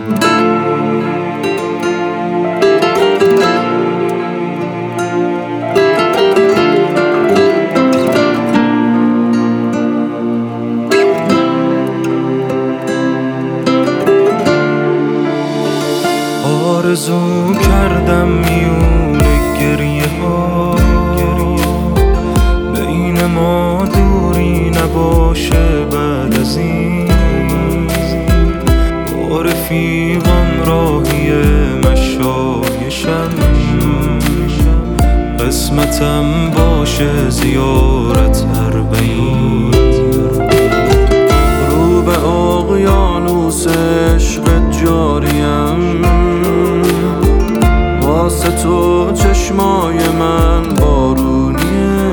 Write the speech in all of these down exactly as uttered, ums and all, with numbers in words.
آرزو کردم میون گریه ها بین ما دوری نباشه بعد از این با رفیقم راهی مشایشم قسمتم باشه زیارت اربعین رو به اقیانوس عشقت جاریم واسه تو چشمای من بارونیه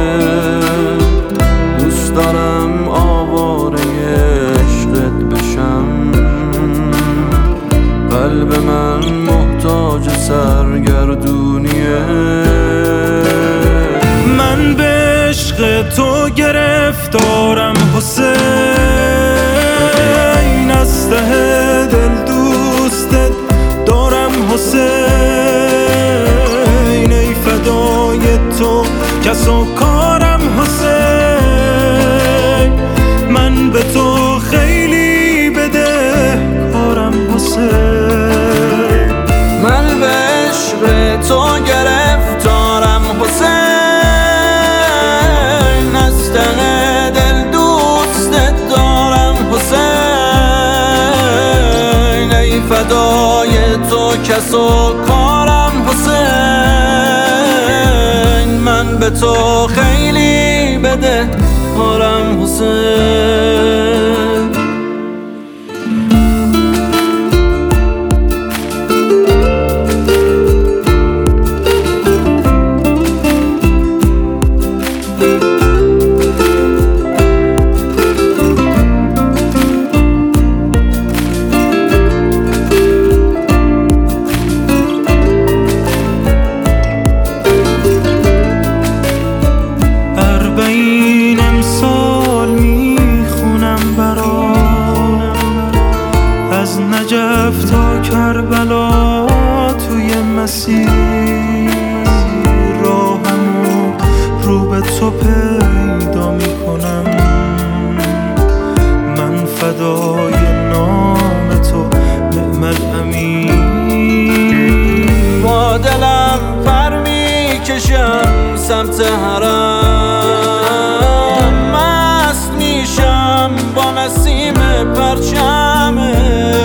دوست دارم آواره عشقت بشم قلب من محتاج سرگردونیه من به عشق تو گرفتارم حسین از ته دل دوستت دارم حسین ای فدای تو کس و کارم حسین من به تو خیلی بده کارم حسین من به عشق تو گرفتارم حسین از ته دل دوستت دارم حسین ای فدای تو کس و کارم حسین من به تو خیلی بده کارم حسین از نجف تا کربلا توی مسیر راهمو رو به تو پیدا میکنم من فدای نام تو نعم الامین با دلم پر میکشم سمت حرم مست میشم با نسیم پرچمه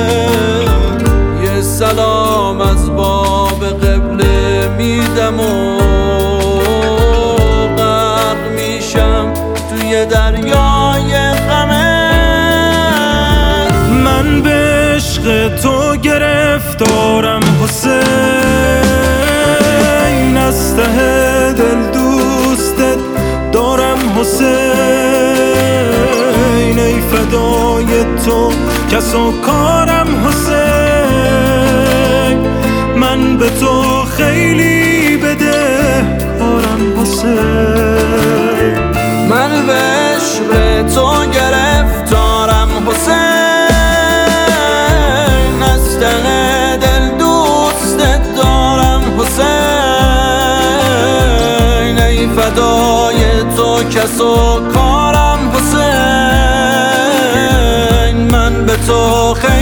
یه سلام از باب قبله میدم و غرق میشم توی دریای غمه من به عشق تو گرفتارم حسین از ته دل دوستت دارم حسین ای فدای تو کس و کارم حسین من به تو خیلی بده کارم حسین من به عشق تو گرفتارم حسین از ته دل دوستت دارم حسین ای فدای تو کس و کارم حسین من به تو خیلی